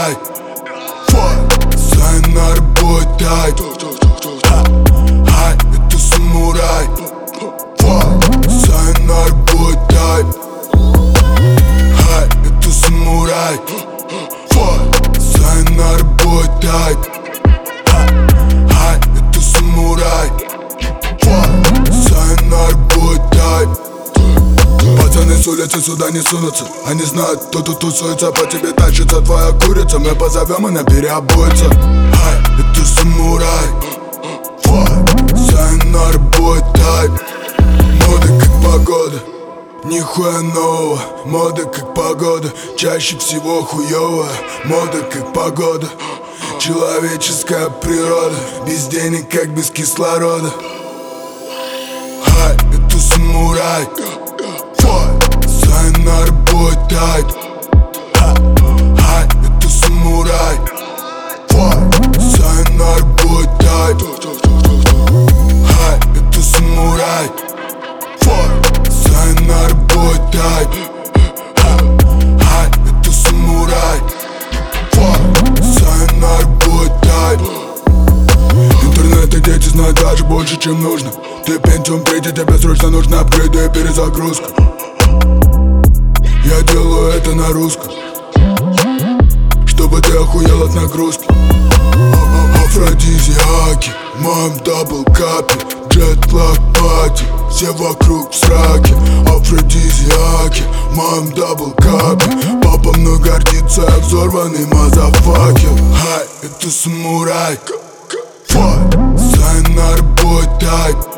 самурай. Сайнар бойтай. Хай, это самурай. Сайнар бойтай. Хай, это самурай. Сайнар бойтай. Хай, это самурай. Сайнар бойтай. Пацаны с улицы сюда не сунутся. Они знают, кто тут тусуется. По тебе тащится твоя курица. Мы позовем, она переобуется. Хай, это самурай. Сайнар бойтай. Мода как погода, нихуя нового. Мода как погода, чаще всего хуёвая. Мода как погода, человеческая природа. Без денег, как без кислорода. Хай, это самурай. Сайнар бойтай. Хай, это самурай. Сайнар бойтай. Хай, это самурай. Сайнар бойтай. Хай, это самурай. Сайнар бойтай. Интернет и дети знают даже больше, чем нужно. Ты Pentium 3, тебе срочно нужна апгрейды и перезагрузка. Я делаю это на русском, чтобы ты охуел от нагрузки. Афродизиаки, мам дабл капи, джетлаг пати, все вокруг в сраке. Афродизиаки, мам дабл капи, папа мной гордится, я взорванный мазафакер. Хай, это самурай. Сайнар бойтай.